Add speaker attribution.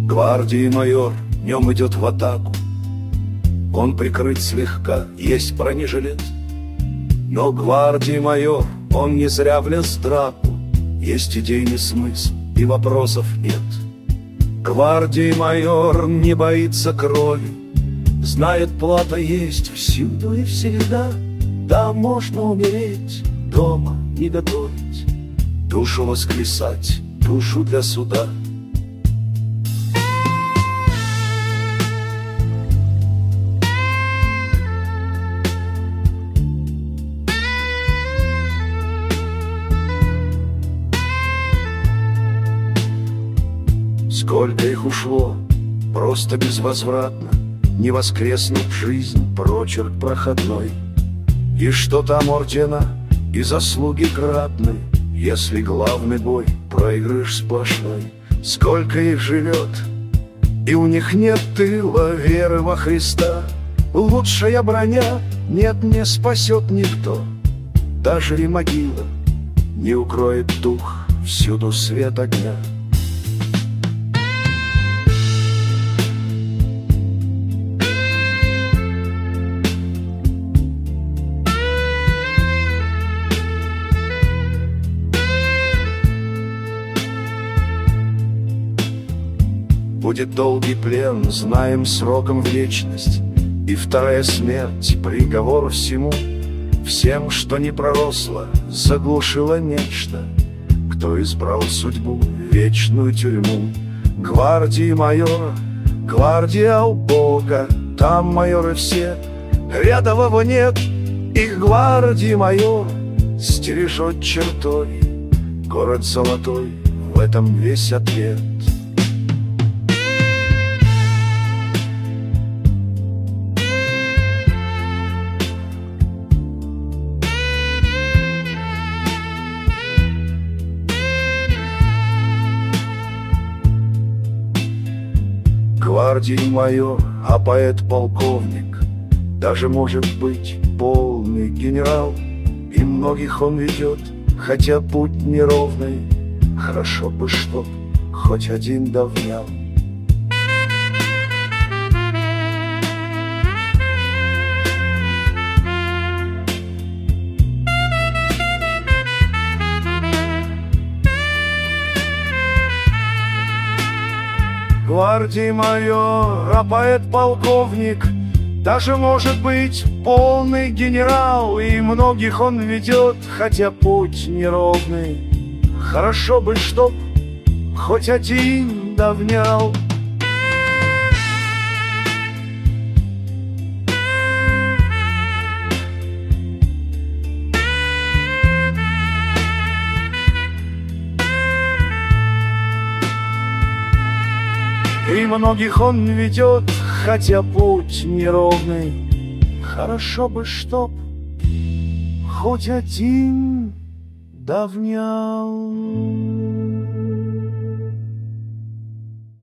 Speaker 1: Гвардии майор днем идет в атаку. Он прикрыт слегка, есть бронежилет. Но гвардии майор, он не зря влез в драку. Есть идейный смысл, и вопросов нет. Гвардии майор не боится крови, знает, плата есть всюду и всегда. Да, можно умереть, дома не готовить, душу воскресать, душу для суда. Сколько их ушло, просто безвозвратно, не воскреснет жизнь, прочерк проходной. И что там ордена и заслуги кратны, если главный бой проигрыш сплошной. Сколько их живет, и у них нет тыла, веры во Христа. Лучшая броня, нет, не спасет никто. Даже и могила не укроет дух, всюду свет огня. Будет долгий плен, знаем, сроком в вечность, и вторая смерть, приговор всему. Всем, что не проросло, заглушило нечто, кто избрал судьбу, вечную тюрьму. Гвардии майора, гвардия у Бога, там майоры все, рядового нет. Их гвардии майор стережет чертой, город золотой, в этом весь ответ. Гвардии майор, а поэт-полковник, даже может быть полный генерал. И многих он ведет, хотя путь неровный. Хорошо бы, чтоб хоть один давнял. Гвардии майор, а поэт-полковник, даже может быть полный генерал. И многих он ведет, хотя путь неровный. Хорошо бы, чтоб хоть один давнял. И многих он ведет, хотя путь неровный. Хорошо бы, чтоб хоть один давнял.